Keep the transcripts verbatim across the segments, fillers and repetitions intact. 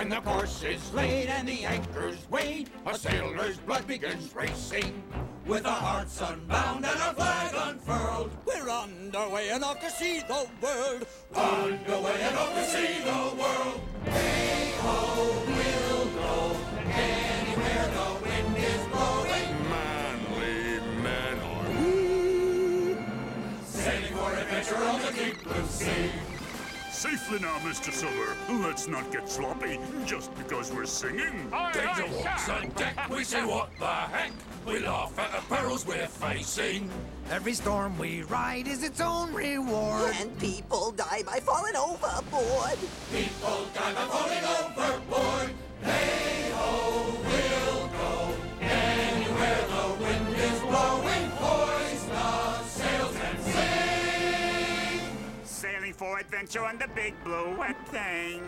When the course is laid and the anchors weighed, a sailor's blood begins racing. With our hearts unbound and our flag unfurled, we're underway and off to see the world. Underway and off to see the world. Hey-ho, we'll go anywhere the wind is blowing. Manly men are we, sailing for adventure on the deep blue sea. Safely now, Mister Silver. Let's not get sloppy just because we're singing. Danger walks on deck, we say what the heck. We laugh at the perils we're facing. Every storm we ride is its own reward. And people die by falling overboard. People die by falling overboard. Hey-ho, we'll go anywhere the wind is blowing. Hoist the sails and sing. Sailing for adventure on the big blue wet thing.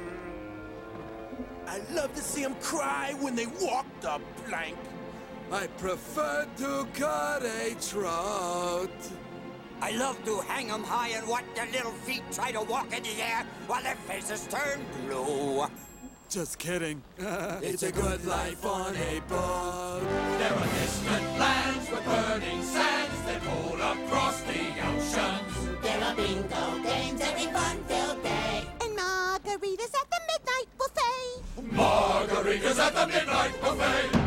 I love to see them cry when they walk the plank. I prefer to cut a trout. I love to hang 'em high and watch their little feet try to walk in the air while their faces turn blue. Just kidding. It's a good life on a boat. There are distant lands with burning sands that roll across the oceans. There are bingo games every fun-filled day. And margaritas at the midnight buffet. Margaritas at the midnight buffet.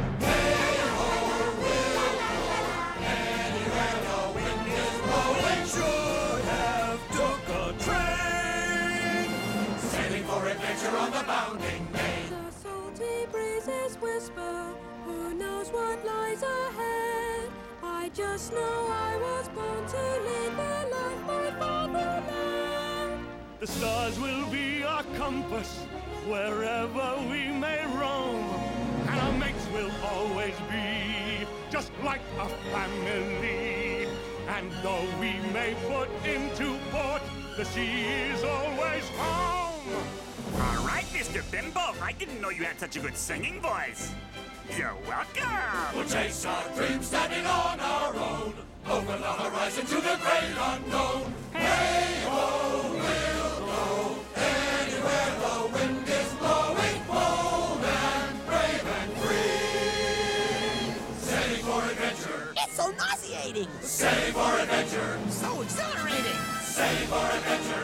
On the bounding main. The salty breezes whisper, who knows what lies ahead. I just know I was born to lead the life my father led. The stars will be our compass wherever we may roam, and our mates will always be just like a family. And though we may put into port, the sea is always home. All right, Mister Bimbo, I didn't know you had such a good singing voice. You're welcome. We'll chase our dreams standing on our own, over the horizon to the great unknown. Hey-ho, we'll go anywhere the wind is blowing, bold and brave and free. Sailing for adventure. It's so nauseating. Sailing for adventure. So exhilarating. Sailing for adventure.